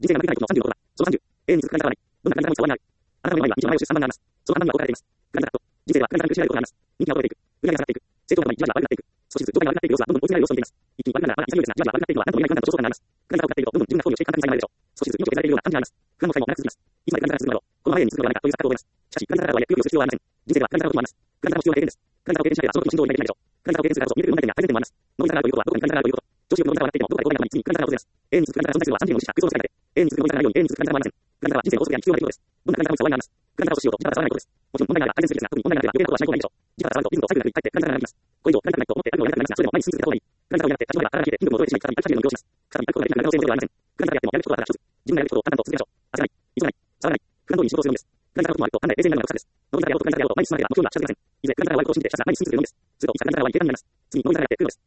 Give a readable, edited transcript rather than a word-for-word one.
人生がなくなることの30のことだ。その30、永遠に続く感じがわない。どんな感じが終わりない。あなたの未来は23万があります。その判断が行われています。感じだと、人生は感じがなく失われることがあります。人気が衰えていく。売り上げが下がっていく。成長のためにじわじわ悪くなっていく。少しずつ状態が悪くなっていく様子はどんどん追い詰められる様子を見ています。一気に悪くなるのはまだ潔いですが、じわじわ悪くなっていくのは何とも言えない判断の象徴となります。感じが多くなっていると、どんどん自分が行為をして簡単にされるでしょう。少しずつ命を削られているような感じがあります。不安も不快も長く続きます。いつまで感じが続くのだろう。このまま永遠に続くのではないかという錯覚を覚えます。しかし、感じがないとはいえ、不予期をする必要はありません。人生では感じがこともあります。感じが必要な経験です。感じがを経験しなければ、その時の心情を理解できないでしょう。感じがを経験するからこそ、見えてくる問題点や改善点もあります。脳みそがあるということは、どこに感じがあるということ。常識を望みながら笑っていても、どこかで誤解がない。常に感じが訪れます。永遠に続く感じが存在するのは30年の無視した空想の世界で、永遠に続く問題がないように永遠に続く感じがありません。感じがは人生の法則や必要な出来事です。どんな感じがも差はあります。感じがをしようと、自他が差はないことです。もちろん問題があれば改善するべきですが、特に問題がなければ余計なことはしない方がいいでしょう。自他が差はあると、リズムとサイクルが繰り返って感じが長引きます。これ以上感じがないと思って悪夢をやりたくなりますが、それでも前に進み続けた方がいい。感じがをやって立ち止まれば体が冷えて、筋力も衰えてしまい、再び歩くのを要します。再び歩くことができなくなる可能性もゼロではありません。感じがやってもやるべきことはただ一つ。自分がやるべきことを淡々と続けましょう。焦らない。急がない。騒がない。普段通りに仕事をするのです。感じがこともあると、案外冷静になるのが草です。脳みそがやろうと感じがやろうと前に進まなければ目標には近づきません。いずれ感じが終わることを信じてひたすら前に進むというのです。するといつか感じが終わり、軽快になります。次に脳みそがやってくるのです。